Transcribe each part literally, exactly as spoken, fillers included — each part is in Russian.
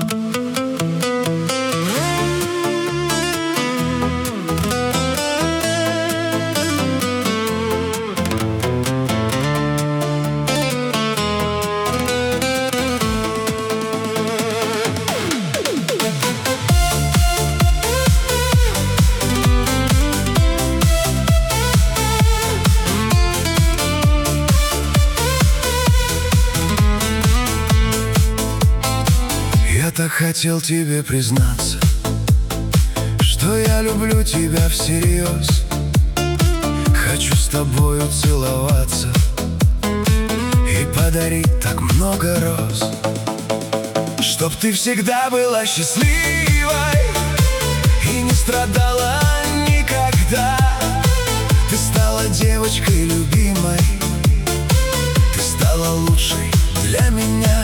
Я так хотел тебе признаться, что я люблю тебя всерьез. Хочу с тобою целоваться и подарить так много роз, чтоб ты всегда была счастливой и не страдала никогда. Ты стала девочкой любимой, ты стала лучшей для меня.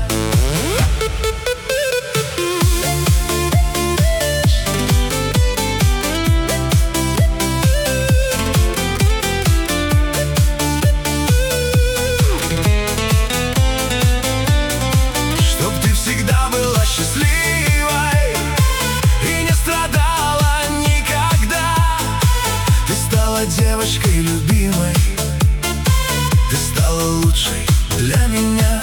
Девочкой любимой, ты стала лучшей для меня.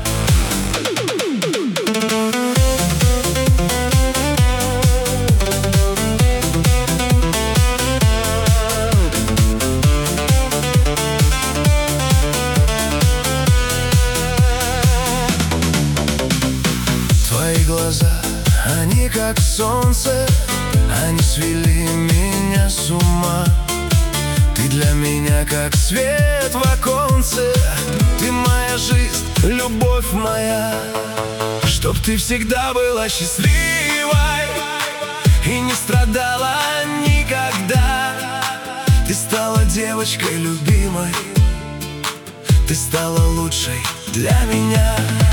Твои глаза, они как солнце, они свели меня с ума. Ты для меня как свет в оконце, ты моя жизнь, любовь моя. Чтоб ты всегда была счастливой и не страдала никогда. Ты стала девочкой любимой, ты стала лучшей для меня.